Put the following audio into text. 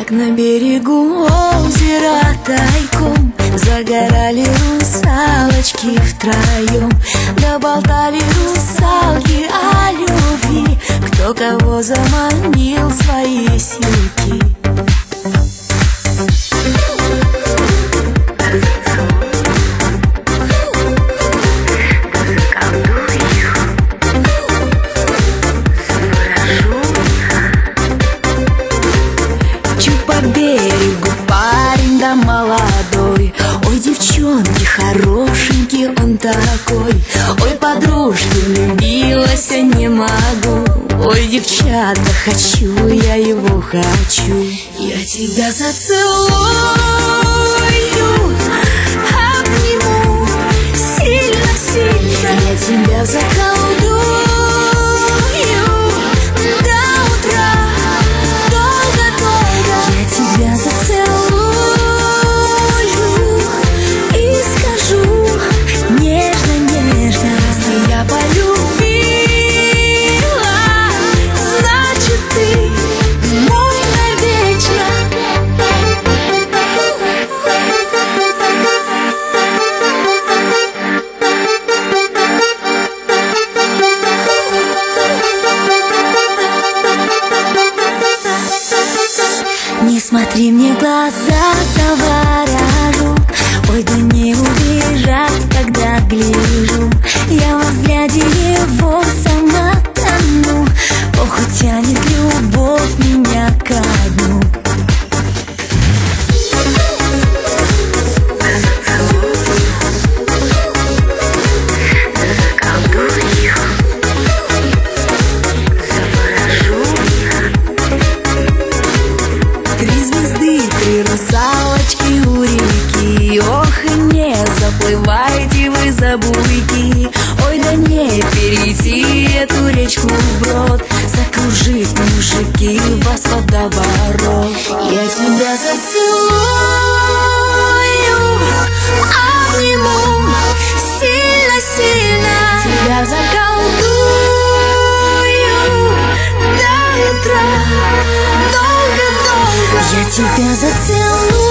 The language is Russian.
Как на берегу озера тайком загорали русалочки втроем, да болтали русалки о любви, кто кого заманил в свои силки. По берегу парень да молодой, ой, девчонки, хорошенький он такой. Ой, подружки, влюбилась, не могу. Ой, девчата, хочу, я его хочу. Я тебя зацелую, обниму сильно-сильно. Я тебя заколдую до утра. Тебя зацелую и скажу нежно-нежно, что я полюбила, значит ты мой навечно. Не смотри мне в глаза, заворожу. Ой, да не убежать, когда гляжу. Я во взгляде его сама тону. Ох, тянет любовь меня ко дну. Три русалочки у реки, ох, и не заплывайте вы за буйки. Ой, да не перейти эту речку вброд, закружить мужики вас водоворот. Я тебя зацелую, обниму сильно-сильно. Тебя заколдую до утра, долго-долго. Я тебя зацелую.